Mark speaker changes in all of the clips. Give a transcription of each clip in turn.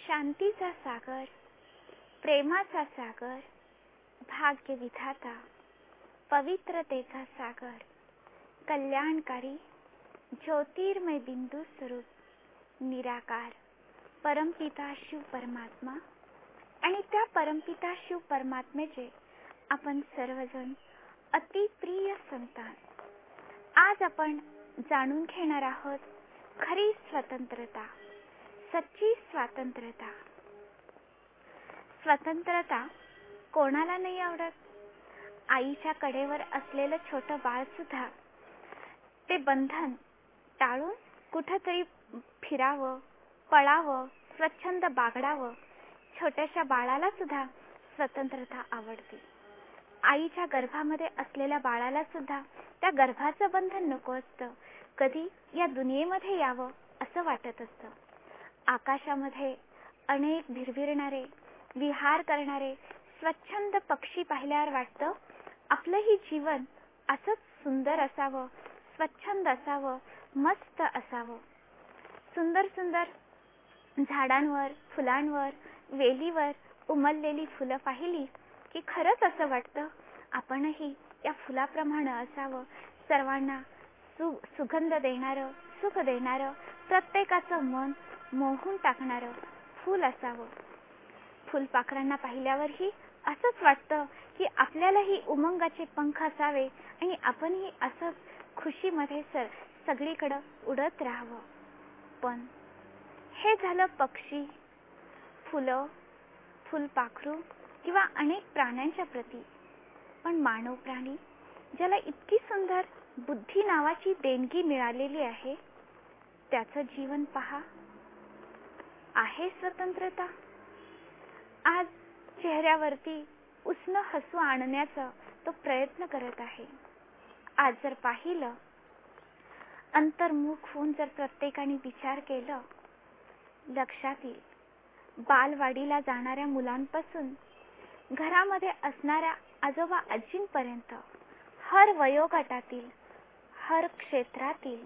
Speaker 1: शांतीचा सागर, प्रेमाचा सागर, भाग्य विधाता, पवित्रतेचा सागर, कल्याणकारी, ज्योतिर्मय बिंदू स्वरूप, निराकार, परमपिता शिव परमात्मा आणि त्या परमपिता शिव परमात्म्याचे आपण सर्वजण अतिप्रिय संतान. आज आपण जाणून घेणार आहोत खरी स्वतंत्रता, सच्ची स्वातंत्र्यता. स्वतंत्रता कोणाला नाही आवडत? आईच्या कडेवर असलेलं छोटं बाळ सुद्धा ते बंधन टाळून कुठेतरी फिरावं, पळावं, स्वच्छंद बागडावं. छोट्याशा बाळाला सुद्धा स्वतंत्रता आवडते. आईच्या गर्भामध्ये असलेल्या बाळाला सुद्धा त्या गर्भाचं बंधन नको असतं. कधी या दुनियेमध्ये यावं असं वाटत असतं. आकाशामध्ये अनेक भिरभिरणारे, विहार करणारे स्वच्छंद पक्षी पाहिल्यावर वाटतं आपलंही जीवन असंच सुंदर असावं, स्वच्छंद असावं, मस्त असावं. सुंदर सुंदर झाडांवर, फुलांवर, वेलीवर उमललेली फुलं पाहिली की खरंच असं वाटतं आपणही या फुलाप्रमाणे असावं. सर्वांना सुगंध देणारं, सुख देणारं, प्रत्येकाचं मन मोहून टाकणारं फूल असावं. फुलपाखरांना पाहिल्यावरही असंच वाटतं की आपल्यालाही उमंगाचे पंख असावे आणि आपणही असंच खुशीमध्ये सगळीकडे उडत राहावं. पण हे झालं पक्षी, फुलं, फुलपाखरू किंवा अनेक प्राण्यांच्या प्रती. पण मानव प्राणी, ज्याला इतकी सुंदर बुद्धी नावाची देणगी मिळालेली आहे, त्याचं जीवन पहा. आहे स्वतंत्रता? आज चेहऱ्यावरती उष्ण हसू आणण्याचा तो प्रयत्न करत आहे. आज जर पाहिलं, अंतर्मुख होऊन जर प्रत्येकाने विचार केलं, लक्षात येईल बालवाडीला जाणाऱ्या मुलांपासून घरामध्ये असणाऱ्या आजोबा आजींपर्यंत हर वयोगटातील, हर क्षेत्रातील,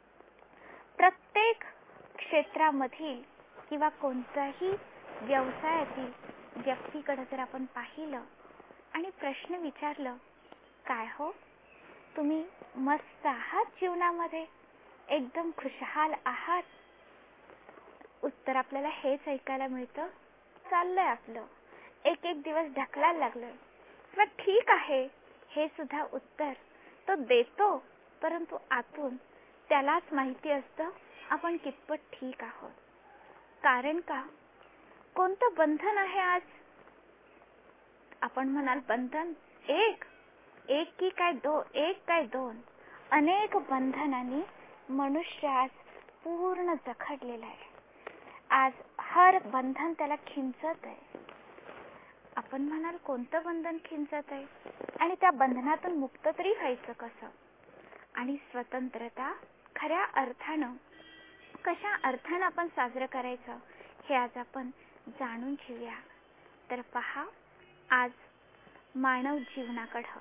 Speaker 1: प्रत्येक क्षेत्रामधील किंवा कोणत्याही व्यवसायातील व्यक्तीकडे जर आपण पाहिलं आणि प्रश्न विचारलं, काय हो, तुम्ही मस्त आहात जीवनामध्ये, एकदम खुशहाल आहात? उत्तर आपल्याला हेच ऐकायला मिळतं, चाललंय आपलं, एक एक दिवस ढकलायला लागलोय. मग ठीक आहे, हे सुद्धा उत्तर तो देतो, परंतु आतून त्यालाच माहिती असतं आपण कितपत ठीक आहोत. कारण का? कोणतं बंधन आहे आज? आपण म्हणाल बंधन एक की काय एक काय दोन? अनेक बंधनांनी मनुष्य आज पूर्ण जखडलेला आहे. आज हर बंधन त्याला खिंचत आहे. आपण म्हणाल कोणतं बंधन खिंचत आहे आणि त्या बंधनातून मुक्त तरी व्हायचं कसं? आणि स्वतंत्रता खऱ्या अर्थानं, कशा अर्थानं आपण साजरं करायचं हे आज आपण जाणून घेऊया. तर पहा, आज मानव जीवनाकडं,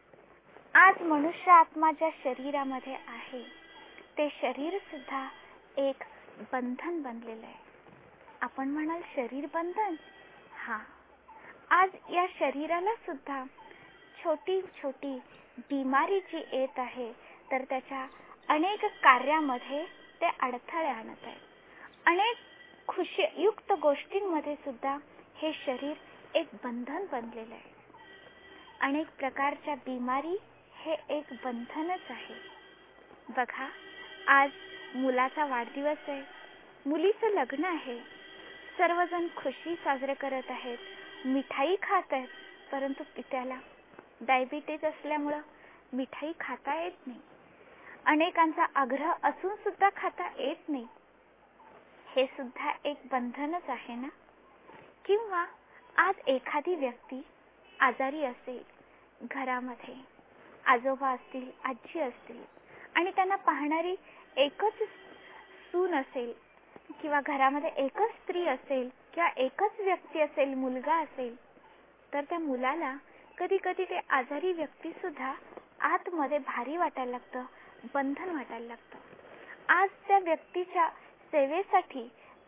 Speaker 1: आज मनुष्य आत्मा ज्या शरीरामध्ये आहे ते शरीर सुद्धा एक बंधन बनलेलं आहे. आपण म्हणाल शरीर बंधन? हा, आज या शरीराला सुद्धा छोटी छोटी बिमारी जी येत आहे, तर त्याच्या अनेक कार्यामध्ये ते अडथळे आणत आहे. अनेक खुशीयुक्त गोष्टींमध्ये सुद्धा हे शरीर एक बंधन बनलेलं आहे. अनेक प्रकारच्या बिमारी हे एक बंधनच आहे. बघा, आज मुलाचा वाढदिवस आहे, मुलीचं लग्न आहे, सर्वजण खुशी साजरे करत आहेत, मिठाई खात आहेत, परंतु पित्याला डायबिटीज असल्यामुळं मिठाई खाता येत नाही. अनेकांचा आग्रह असून सुद्धा खाता येत नाही. हे सुद्धा एक बंधनच आहे ना? किंवा आज एखादी व्यक्ती आजारी असेल, घरामध्ये आजोबा असतील, आजी असतील आणि त्यांना पाहणारी एकच सून असेल किंवा घरामध्ये एकच स्त्री असेल किंवा एकच व्यक्ती असेल, मुलगा असेल, तर त्या मुलाला कधी कधी ते आजारी व्यक्ती सुद्धा आतमध्ये भारी वाटायला लागतं, बंधन वाटायला लागतं. आज त्या व्यक्तीच्या सेवेसाठी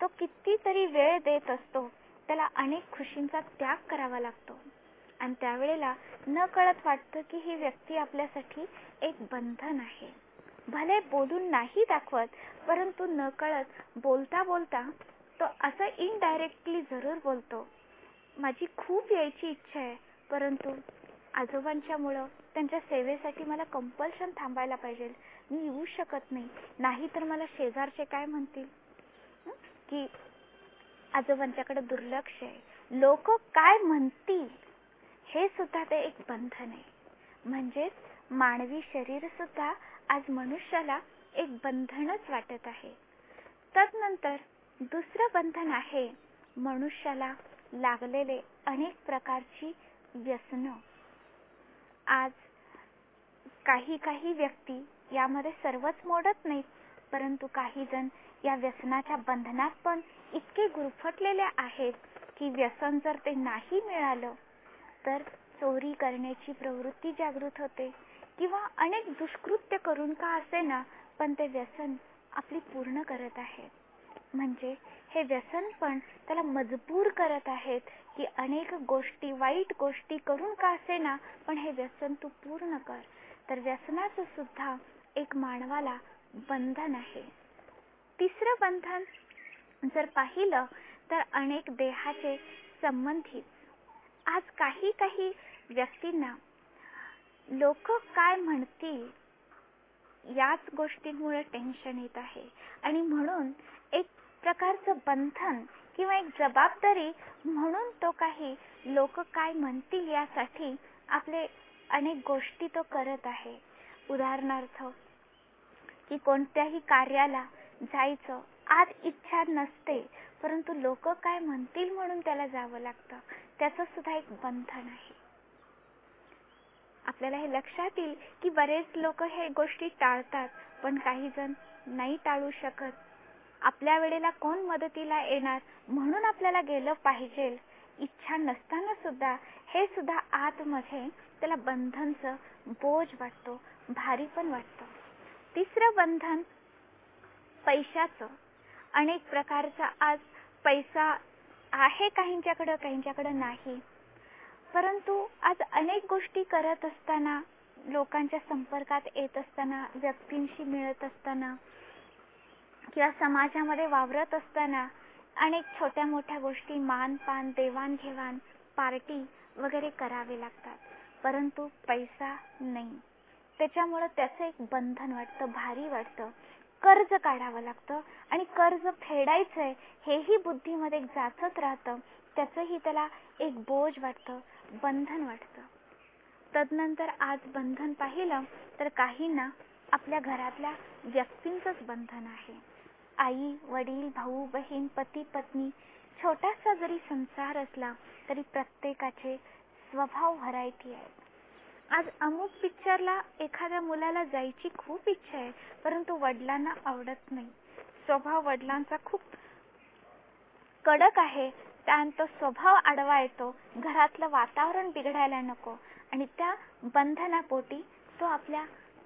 Speaker 1: तो कितीतरी वेळ देत असतो, त्याला अनेक खुशींचा त्याग करावा लागतो. आणि त्यावेळेला न कळत वाटतं की ही व्यक्ती आपल्यासाठी एक बंधन आहे. भले बोलून नाही दाखवत, परंतु न कळत बोलता बोलता तो असं इनडायरेक्टली जरूर बोलतो, माझी खूप यायची इच्छा आहे, परंतु आजोबांच्या मुळे त्यांच्या सेवेसाठी मला कंपल्शन थांबायला पाहिजे, मी येऊ शकत नाही, नाही तर मला शेजारचे काय म्हणतील की आजोबांच्याकडे दुर्लक्ष आहे, लोक काय म्हणतील, हे सुद्धा ते एक बंधन आहे. म्हणजेच मानवी शरीर सुद्धा आज मनुष्याला एक बंधनच वाटत आहे. तदनंतर दुसरं बंधन आहे मनुष्याला लागलेले अनेक प्रकारची व्यसनं. आज काही व्यक्ती यामध्ये सर्वच मोडत नाहीत, परंतु काही जण या व्यसनाच्या बंधनात पण इतके गुरफटलेले आहेत की व्यसन जर ते नाही मिळालं तर चोरी करण्याची प्रवृत्ती जागृत होते किंवा अनेक दुष्कृत्य करून का असेना पण ते व्यसन आपली पूर्ण करत आहेत. म्हणजे हे व्यसन पण त्याला मजबूर करत आहेत की अनेक गोष्टी, वाईट गोष्टी करून का असेना पण हे व्यसन तू पूर्ण कर. तर व्यसनाचं सुद्धा एक मानवाला बंधन आहे. तिसरं बंधन जर पाहिलं तर अनेक देहाचे संबंधित. आज काही व्यक्तींना लोक काय म्हणतील याच गोष्टींमुळे टेन्शन येत आहे आणि म्हणून एक प्रकारचं बंधन किंवा एक जबाबदारी म्हणून तो काही लोक काय म्हणतील यासाठी आपले अनेक गोष्टी तो करत आहे. उदाहरणार्थ की कोणत्याही कार्याला जायचं आज इच्छा नसते, परंतु लोक काय म्हणतील म्हणून त्याला जावं लागतं, त्याचं सुद्धा एक बंधन आहे. आपल्याला हे लक्षात येईल की बरेच लोक हे गोष्टी टाळतात, पण काही जण नाही टाळू शकत. आपल्या वेळेला कोण मदतीला येणार म्हणून आपल्याला गेलं पाहिजे इच्छा नसताना सुद्धा हे सुद्धा आतमध्ये त्याला बंधनचं बोज वाटतो, भारी पण वाटतं. तिसरं बंधन पैशाचं. अनेक प्रकारचा आज पैसा आहे काहींच्याकडे नाही, परंतु आज अनेक गोष्टी करत असताना, लोकांच्या संपर्कात येत असताना, व्यक्तींशी मिळत असताना किंवा समाजामध्ये वावरत असताना अनेक छोट्या मोठ्या गोष्टी, मानपान, देवाणघेवाण, पार्टी वगैरे करावे लागतात, परंतु पैसा नाही. त्याच्यामुळे त्याचं एक बंधन वाटतं, भारी वाटतं. कर्ज काढावं लागतं आणि कर्ज फेडायचंय हेही बुद्धीमध्ये जाचत राहतं, त्याचंही त्याला एक बोज वाटतं, बंधन वाटतं. तदनंतर आज बंधन पाहिलं तर काहींना आपल्या घरातल्या व्यक्तींचंच बंधन आहे. आई, वडील, भाऊ, बहीण, पती, पत्नी, छोटासा जरी संसार असला तरी प्रत्येकाचे स्वभाव व्हरायटी आहे. आज अमुक पिक्चरला एखाद्या मुलाला जायची खूप इच्छा आहे, परंतु वडिलांना आवडत नाही. स्वभाव वडिलांचा खूप कडक आहे, त्यानंतर स्वभाव आडवा येतो, घरातलं वातावरण बिघडायला नको आणि त्या बंधनापोटी तो आपल्या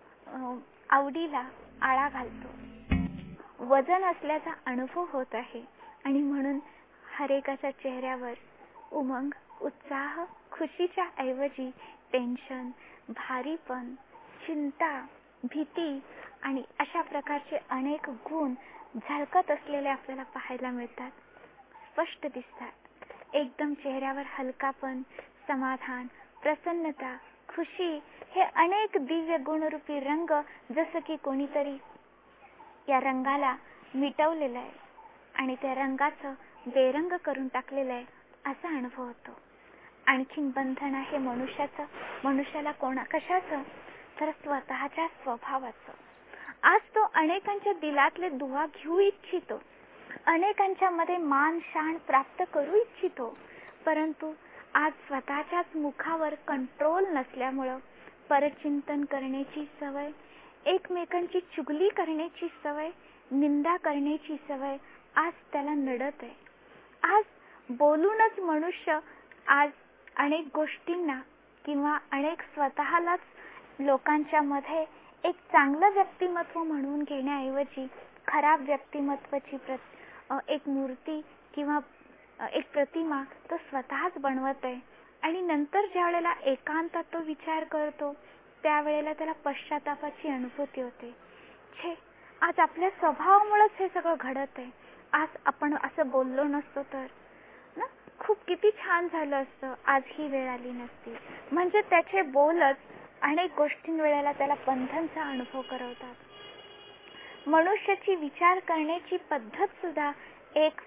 Speaker 1: आवडीला आळा घालतो. वजन असल्याचा अनुभव होत आहे आणि म्हणून हरेकाच्या चेहऱ्यावर उमंग, उत्साह, खुशीच्या ऐवजी टेन्शन, भारीपण, चिंता, भीती आणि अशा प्रकारचे अनेक गुण झळकत असलेले आपल्याला पाहायला मिळतात, स्पष्ट दिसतात. एकदम चेहऱ्यावर हलकापण, समाधान, प्रसन्नता, खुशी हे अनेक दिव्य गुणरूपी रंग जसं की कोणीतरी या रंगाला मिटवलेलं आहे आणि त्या रंगाचं बेरंग करून टाकलेलं आहे असा अनुभव होतो. आणखीन बंधन आहे मनुष्याला कशाचं तर स्वतःच्या स्वभावाचं. आज तो अनेकांच्या दिलातले दुवा घेऊ इच्छितो, अनेकांच्या मध्ये मान शान प्राप्त करू इच्छितो, परंतु आज स्वतःच्याच मुखावर कंट्रोल नसल्यामुळं परचिंतन करण्याची सवय, एकमेकांची चुगली करण्याची सवय, निंदा करण्याची सवय आज त्याला नडत आहे. आज बोलूनच मनुष्य आज अनेक गोष्टींना किंवा अनेक स्वतःलाच लोकांच्या मध्ये एक चांगलं व्यक्तिमत्व म्हणून घेण्याऐवजी खराब व्यक्तिमत्वाची एक मूर्ती किंवा एक प्रतिमा तो स्वतःच बनवत आहे आणि नंतर ज्या वेळेला एकांतात तो विचार करतो त्यावेळेला त्याला पश्चातापाची अनुभूती होते. छे, आज आपल्या स्वभावामुळेच हे सगळं घडत आहे. आज आपण असं बोललो नसतो तर ना, खूप किती छान झालं असतं, आज ही वेळ आली नसती. म्हणजे त्याचे बोलच अनेक गोष्टींवेळेला त्याला बंधनचा अनुभव करवतात. मनुष्याची विचार करण्याची पद्धत सुद्धा एक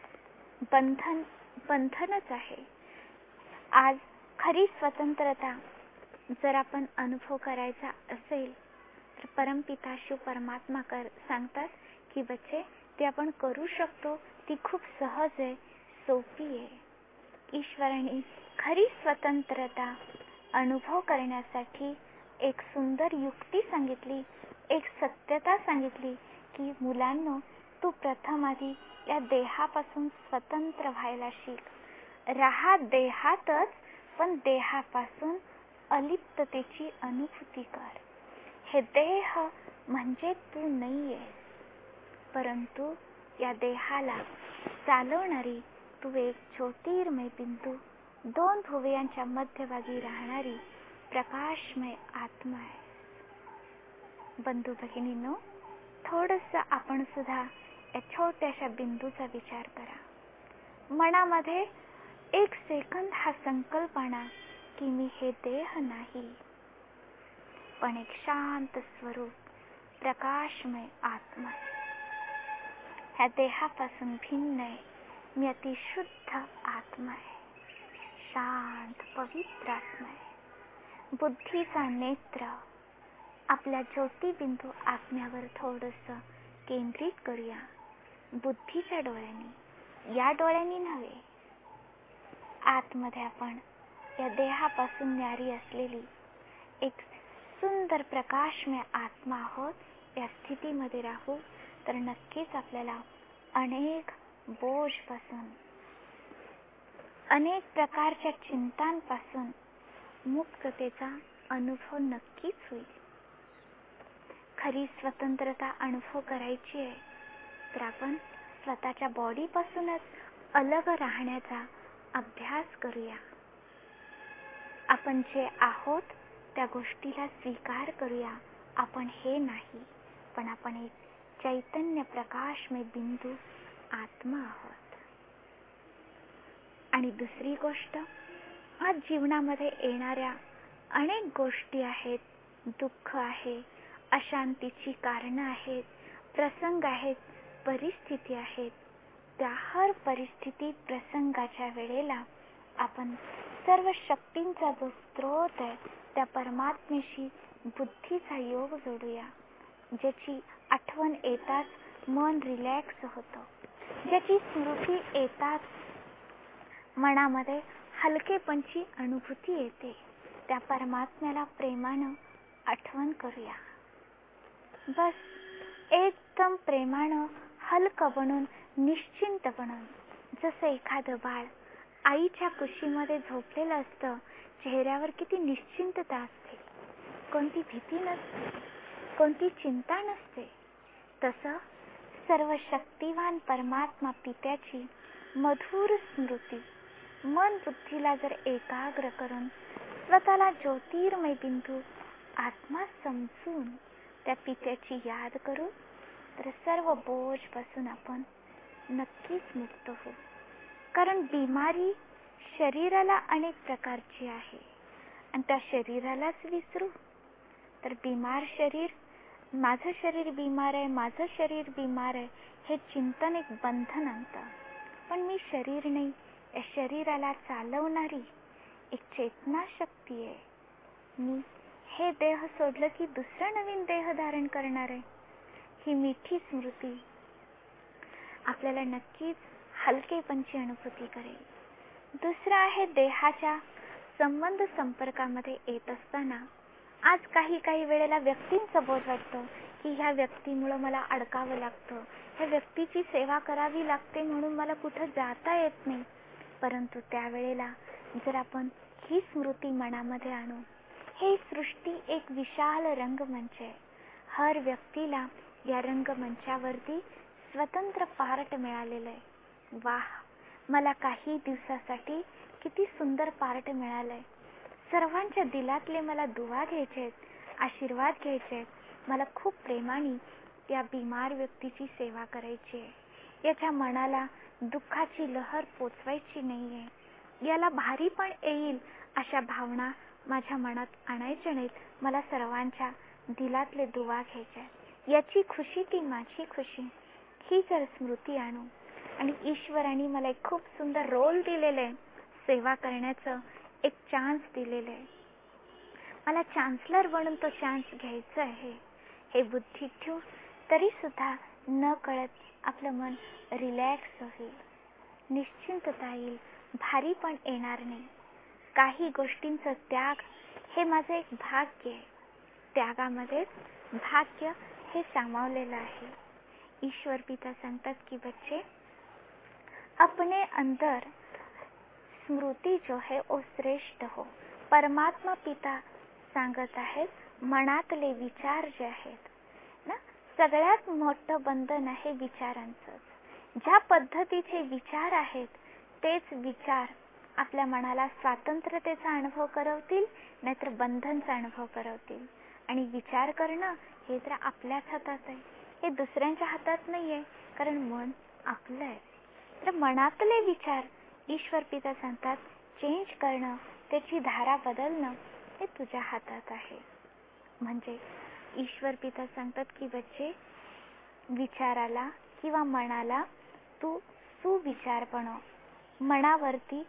Speaker 1: बंधनच आहे. आज खरी स्वतंत्रता जर आपण अनुभव करायचा असेल तर परमपिता शिव परमात्मा सांगतात की बच्चे, ते आपण करू शकतो, ती खूप सहज आहे, सोपी आहे. ईश्वराने खरी स्वतंत्रता अनुभव करण्यासाठी एक सुंदर युक्ती सांगितली, एक सत्यता सांगितली की मुलांनो, तू प्रथम आधी या देहापासून स्वतंत्र व्हायला शिक. राहा देहातच, पण देहापासून अलिप्ततेची अनुभूती कर. हे देह म्हणजे तू नाहीये, परंतु या देहाला चालवणारी तू एक ज्योतिर्मय बिंदू, दोन भुवयांच्या मध्यभागी राहणारी प्रकाशमय आत्मा आहे. बंधू भगिनींनो, थोडंसं आपण सुद्धा या छोट्याशा बिंदूचा विचार करा. मनामध्ये एक सेकंद हा संकल्प आणा की मी हे देह नाही, पण एक शांत स्वरूप प्रकाशमय आत्मा आहे. ह्या देहापासून भिन्न आहे. मी अतिशुद्ध आत्मा आहे, शांत पवित्र आत्मा आहे. बुद्धीचा नेत्र आपल्या ज्योतिबिंदू आत्म्यावर थोडंसं केंद्रित करूया. बुद्धीच्या डोळ्यांनी, या डोळ्यांनी नव्हे. आतमध्ये आपण या देहापासून न्यारी असलेली एक सुंदर प्रकाशमय आत्मा आहोत. या स्थितीमध्ये राहू तर नक्कीच आपल्याला अनेक बोजपासून, अनेक प्रकारच्या चिंतांपासून मुक्ततेचा अनुभव नक्कीच होईल. खरी स्वतंत्रता अनुभव करायची आहे तर आपण स्वतःच्या बॉडीपासूनच अलग राहण्याचा अभ्यास करूया. आपण जे आहोत त्या गोष्टीला स्वीकार करूया. आपण हे नाही, पण आपण एक चैतन्य प्रकाशमय बिंदू आत्मा आहोत. आणि दुसरी गोष्ट, आज जीवनामध्ये येणाऱ्या अनेक गोष्टी आहेत, दुःख आहे, अशांतीची कारणं आहेत, प्रसंग आहेत, परिस्थिती आहेत. त्या हर परिस्थिती प्रसंगाच्या वेळेला आपण सर्व शक्तींचा जो स्रोत आहे त्या परमात्म्याशी बुद्धीचा योग जोडूया. ज्याची आठवण येताच मन रिलॅक्स होतं, ज्याची स्मृती येताच मनामध्ये हलकेपणची अनुभूती येते. त्या परमात्म्याला प्रेमानं आठवण करूया. बस एकदम प्रेमानं, हलकं बनून, निश्चिंत बनून, जसं एखादं बाळ आईच्या कुशीमध्ये झोपलेलं असतं. चेहऱ्यावर किती निश्चिंतता असते, कोणती भीती नसते, कोणती चिंता नसते. तसं सर्व शक्तिवान परमात्मा पित्याची मधुर स्मृती मन बुद्धीला जर एकाग्र करून स्वतःला ज्योतिर्मय बिंदू आत्मा समजून त्या पित्याची याद करू तर सर्व बोजपासून आपण नक्कीच मुक्त होऊ. कारण बिमारी शरीराला अनेक प्रकारची आहे आणि त्या शरीरालाच विसरू तर बिमार शरीर, माझं शरीर बिमार आहे, माझं शरीर बिमार आहे, हे चिंतन एक बंधन आणतं. पण मी शरीर नाही, या शरीराला चालवणारी एक चेतना शक्ती आहे. मी हे देह सोडलं की दुसरा नवीन देह धारण करणार आहे. ही मिठी स्मृती आपल्याला नक्कीच हलकेपणची अनुभूती करेल. दुसरं आहे, देहाच्या संबंध संपर्कामध्ये येत असताना आज काही वेळेला व्यक्तींचं बोध वाटतं की ह्या व्यक्तीमुळे मला अडकावं लागतं, ह्या व्यक्तीची सेवा करावी लागते म्हणून मला कुठं जाता येत नाही. परंतु त्यावेळेला जर आपण ही स्मृती मनामध्ये आणू, ही सृष्टी एक विशाल रंगमंच आहे. हर व्यक्तीला या रंगमंचावरती स्वतंत्र पार्ट मिळालेलं आहे. वाह, मला काही दिवसासाठी किती सुंदर पार्ट मिळालंय. सर्वांच्या दिलातले मला दुआ घ्यायचेत, आशीर्वाद घ्यायचेत. मला खूप प्रेमाने त्या बिमार व्यक्तीची सेवा करायची आहे. याच्या मनाला दुःखाची लहर पोचवायची नाहीये. याला भारी पण येईल अशा भावना माझ्या मनात आणायच्या नाहीत. मला सर्वांच्या दिलातले दुआ घ्यायचे. याची खुशी ती माझी खुशी, ही जर स्मृती आणू. आणि ईश्वराने मला एक खूप सुंदर रोल दिलेलं आहे, सेवा करण्याचं एक चान्स दिलेलं आहे. मला चान्सलर बनून तो चान्स घ्यायचा आहे हे बुद्धीत ठेवून तरी सुद्धा न कळत आपलं मन रिलॅक्स होईल, निश्चिंतता येईल, भारी पण येणार नाही. काही गोष्टींचा त्याग हे माझं एक भाग्य आहे. त्यागामध्येच भाग्य हे सामावलेलं आहे. ईश्वर पिता सांगतात की बच्चे, अपने अंदर स्मृती जो है वो श्रेष्ठ हो. परमात्मा पिता सांगत आहेत मनातले विचार जे आहेत ना, सगळ्यात मोठं बंधन आहे विचारांचं. ज्या पद्धतीचे विचार आहेत तेच विचार आपल्या मनाला स्वातंत्र्यतेचा अनुभव करवतील, नाहीतर बंधनचा अनुभव करवतील. आणि विचार करणं हे तर आपल्याच हातात आहे, हे दुसऱ्यांच्या हातात नाहीये, कारण मन आपलं आहे. तर मनातले विचार ईश्वर पिता सांगतात चेंज करणं, त्याची धारा बदलणं हे तुझ्या हातात आहे. म्हणजे ईश्वर पिता सांगतात की बच्चे, विचाराला किंवा मनाला तू सुविचार बनव. मनावरती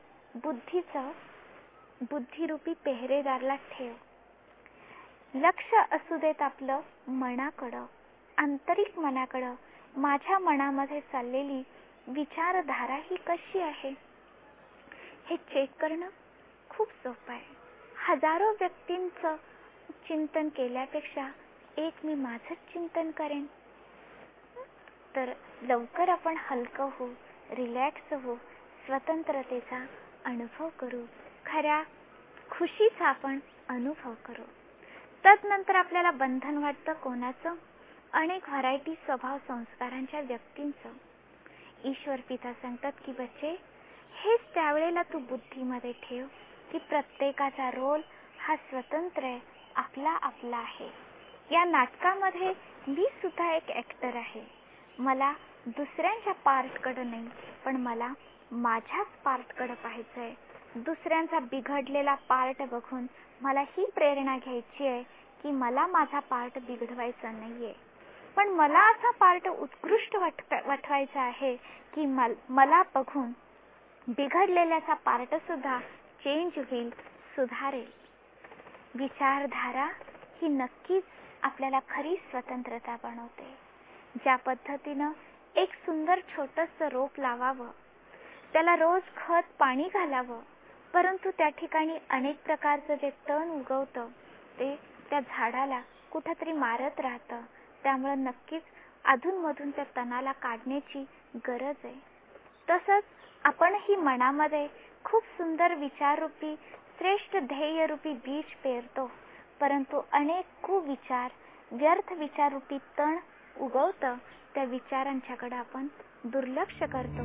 Speaker 1: बुद्धिरूपी पेहरेदारला ठेव. लक्ष असू देत आपलं मनाकडं, आंतरिक मनाकडं. माझ्या मनामध्ये चाललेली विचारधारा ही कशी आहे हे चेक करणं खूप सोपं आहे. हजारो व्यक्तींचं चिंतन केल्यापेक्षा एक मी माझंच चिंतन करेन, तर लवकर आपण हलकं होऊ, रिलॅक्स होऊ, स्वतंत्रतेचा अनुभव करू, खऱ्या खुशीचा आपण अनुभव करू. तदनंतर आपल्याला बंधन वाटतं कोणाचं? अनेक व्हरायटी स्वभाव संस्कारांच्या व्यक्तींचं. ईश्वर पिता सांगतात की बच्चे, हेच त्यावेळेला तू बुद्धीमध्ये ठेव की प्रत्येकाचा रोल हा स्वतंत्र आहे, आपला आपला आहे. या नाटकामध्ये मी सुद्धा एक ऍक्टर आहे. मला दुसऱ्यांच्या पार्टकडे नाही, पण मला माझ्याच पार्टकडे पाहायचंय. दुसऱ्यांचा बिघडलेला पार्ट बघून मला ही प्रेरणा घ्यायची आहे की मला माझा पार्ट बिघडवायचा नाहीये, पण मला असा पार्ट उत्कृष्ट वाटवायचा आहे की मला बघून बिघडलेल्याचा पार्ट सुद्धा चेंज होईल, सुधारेल. विचारधारा ही नक्कीच आपल्याला खरी स्वतंत्रता बनवते. ज्या पद्धतीनं एक सुंदर छोटंसं रोप लावावं, त्याला रोज खत पाणी घालावं, परंतु त्या ठिकाणी अनेक प्रकारचं जे तण उगवतं ते त्या झाडाला कुठंतरी मारत राहतं. त्यामुळे नक्कीच अधूनमधून त्या तणाला काढण्याची गरज आहे. तसंच आपणही मनामध्ये खूप सुंदर विचाररूपी, श्रेष्ठ ध्येयरूपी बीज पेरतो, परंतु अनेक कुविचार, व्यर्थ विचाररूपी तण उगवतं. त्या विचारांच्याकडे आपण दुर्लक्ष करतो.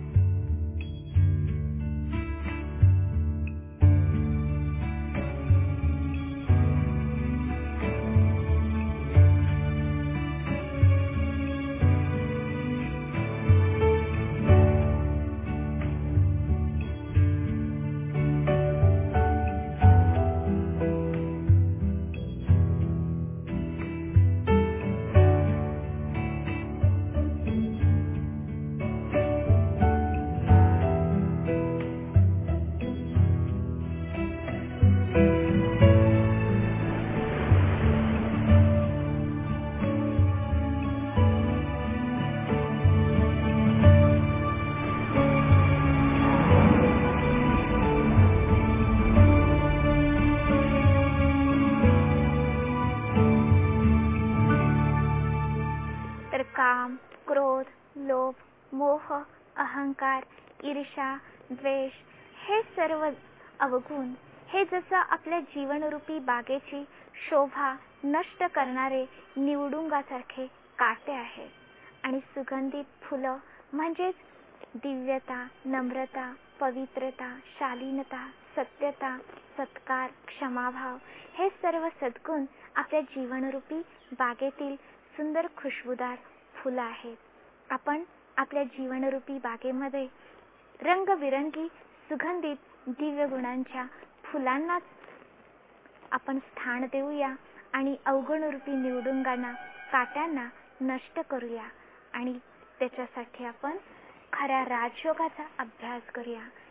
Speaker 1: काम, क्रोध, लोभ, मोह, अहंकार, ईर्ष्या, द्वेष हे सर्व अवगुण हे जसं आपल्या जीवनरूपी बागेची शोभा नष्ट करणारे निवडुंगासारखे काटे आहेत. आणि सुगंधित फुलं म्हणजेच दिव्यता, नम्रता, पवित्रता, शालीनता, सत्यता, सत्कार, क्षमाभाव हे सर्व सद्गुण आपल्या जीवनरूपी बागेतील सुंदर खुशबुदार फुलं आहेत. आपण आपल्या जीवनरूपी बागेमध्ये रंगबिरंगी सुगंधित दिव्य गुणांच्या फुलांनाच आपण स्थान देऊया आणि अवगुणरूपी निवडुंगांना, काट्यांना नष्ट करूया आणि त्याच्यासाठी आपण खऱ्या राजयोगाचा अभ्यास करूया.